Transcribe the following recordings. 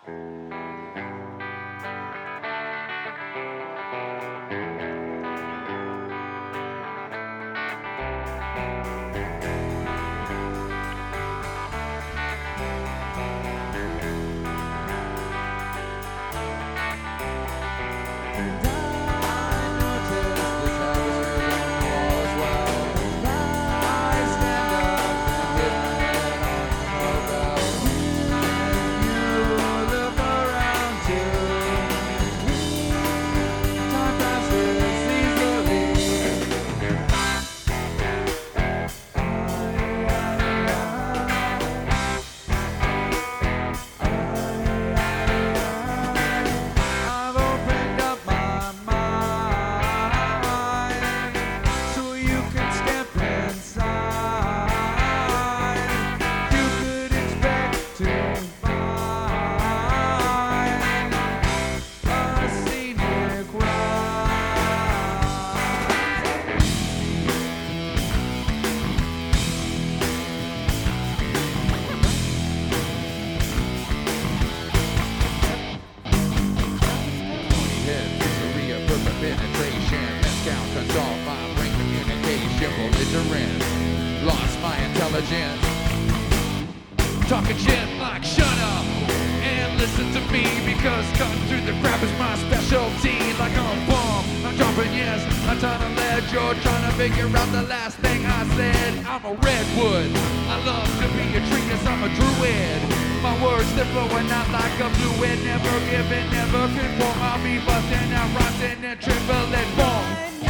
Penetration, miscount, control my brain communication, belligerent, lost my intelligence. Talking shit like shut up and listen to me, because cutting through the crap is my specialty. Like a bomb, I'm dropping yes, a ton of lead. You're trying to figure out the last thing I said. I'm a redwood, I love to be a tree, yes I'm a druid. My words, they're flowing out like a fluid. Never giving, never conform. I'll be busting out rhymes in a triplet form.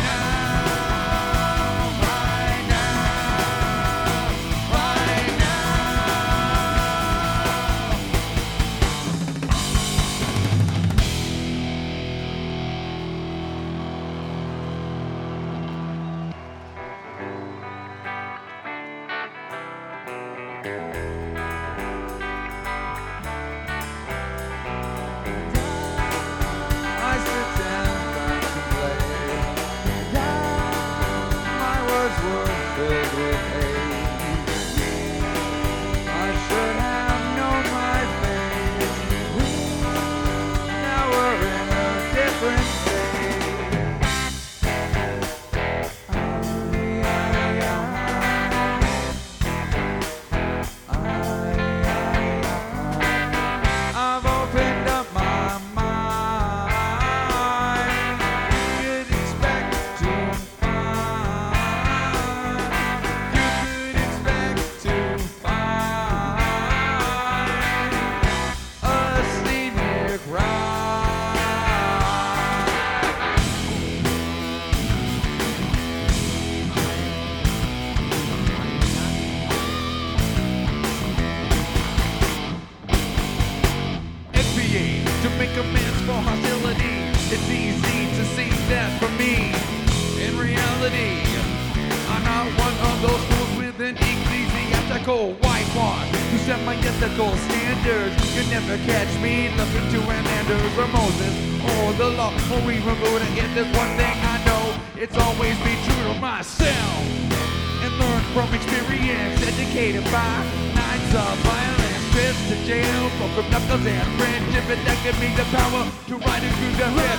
To make amends for hostility, it's easy to see that for me. In reality, I'm not one of those fools with an ecclesiastical whitewash who set my ethical standards. You never catch me looking to an Anders or Moses or the law or even Buddha. If there's one thing I know, it's always be true to myself and learn from experience, educated by nights of violence. Trips to jail, broken knuckles and friendship, and that give me the power to ride it through the rip.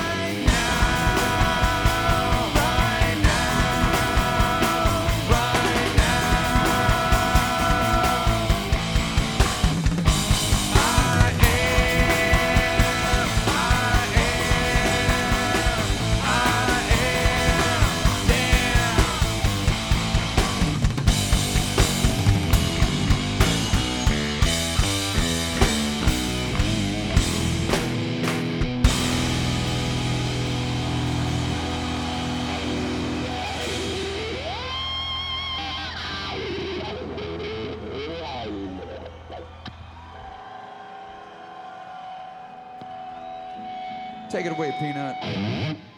Take it away, Peanut.